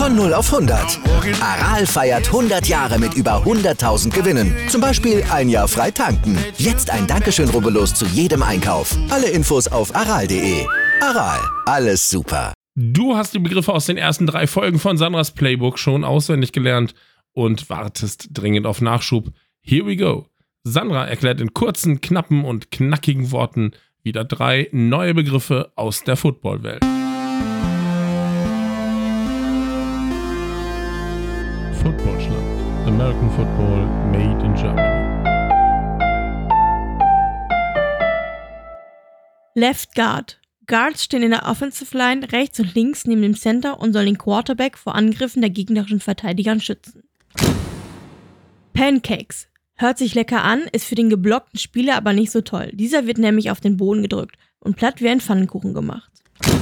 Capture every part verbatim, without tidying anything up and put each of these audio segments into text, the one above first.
Von null auf hundert. Aral feiert hundert Jahre mit über hunderttausend Gewinnen. Zum Beispiel ein Jahr frei tanken. Jetzt ein Dankeschön, rubbellos zu jedem Einkauf. Alle Infos auf aral punkt de. Aral, alles super. Du hast die Begriffe aus den ersten drei Folgen von Sandras Playbook schon auswendig gelernt und wartest dringend auf Nachschub. Here we go. Sandra erklärt in kurzen, knappen und knackigen Worten wieder drei neue Begriffe aus der Footballwelt. Footballschlacht. American Football made in Germany. Left Guard. Guards stehen in der Offensive Line rechts und links neben dem Center und sollen den Quarterback vor Angriffen der gegnerischen Verteidigern schützen. Pancakes. Hört sich lecker an, ist für den geblockten Spieler aber nicht so toll. Dieser wird nämlich auf den Boden gedrückt und platt wie ein Pfannkuchen gemacht.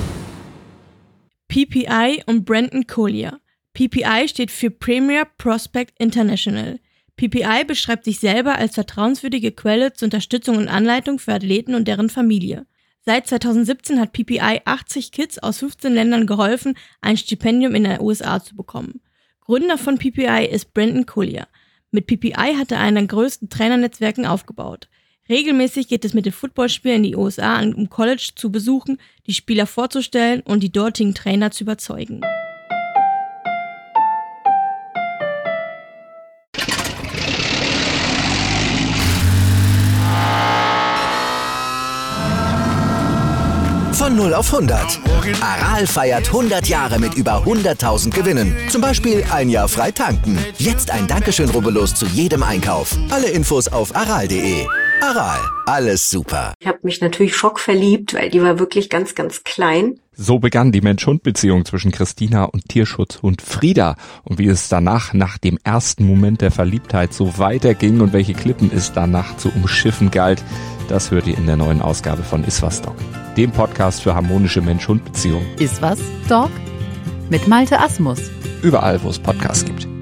P P I und Brandon Collier. P P I steht für Premier Prospect International. P P I beschreibt sich selber als vertrauenswürdige Quelle zur Unterstützung und Anleitung für Athleten und deren Familie. Seit zweitausendsiebzehn hat P P I achtzig Kids aus fünfzehn Ländern geholfen, ein Stipendium in den U S A zu bekommen. Gründer von P P I ist Brandon Collier. Mit P P I hat er einen der größten Trainernetzwerken aufgebaut. Regelmäßig geht es mit den Footballspielern in die U S A, um College zu besuchen, die Spieler vorzustellen und die dortigen Trainer zu überzeugen. Von null auf hundert. Aral feiert hundert Jahre mit über hunderttausend Gewinnen. Zum Beispiel ein Jahr frei tanken. Jetzt ein Dankeschön, rubbellos zu jedem Einkauf. Alle Infos auf aral punkt de. Aral, alles super. Ich habe mich natürlich schockverliebt, weil die war wirklich ganz, ganz klein. So begann die Mensch-Hund-Beziehung zwischen Christina und Tierschutzhund Frieda. Und wie es danach, nach dem ersten Moment der Verliebtheit, so weiterging und welche Klippen es danach zu umschiffen galt, das hört ihr in der neuen Ausgabe von Iswas Dog, dem Podcast für harmonische Mensch-Hund-Beziehungen. Iswas Dog mit Malte Asmus. Überall, wo es Podcasts gibt.